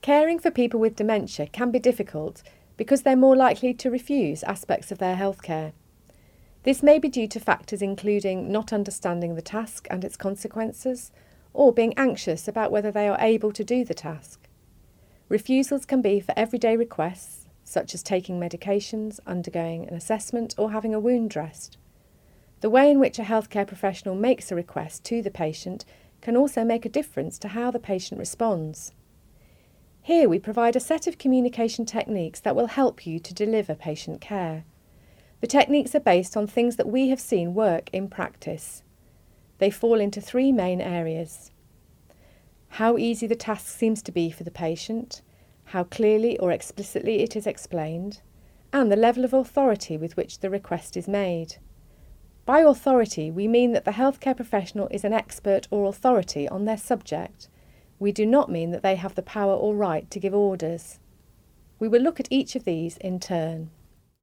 Caring for people with dementia can be difficult because they're more likely to refuse aspects of their healthcare. This may be due to factors including not understanding the task and its consequences, or being anxious about whether they are able to do the task. Refusals can be for everyday requests, such as taking medications, undergoing an assessment, or having a wound dressed. The way in which a healthcare professional makes a request to the patient can also make a difference to how the patient responds. Here we provide a set of communication techniques that will help you to deliver patient care. The techniques are based on things that we have seen work in practice. They fall into three main areas: how easy the task seems to be for the patient, how clearly or explicitly it is explained, and the level of authority with which the request is made. By authority, we mean that the healthcare professional is an expert or authority on their subject. We do not mean that they have the power or right to give orders. We will look at each of these in turn.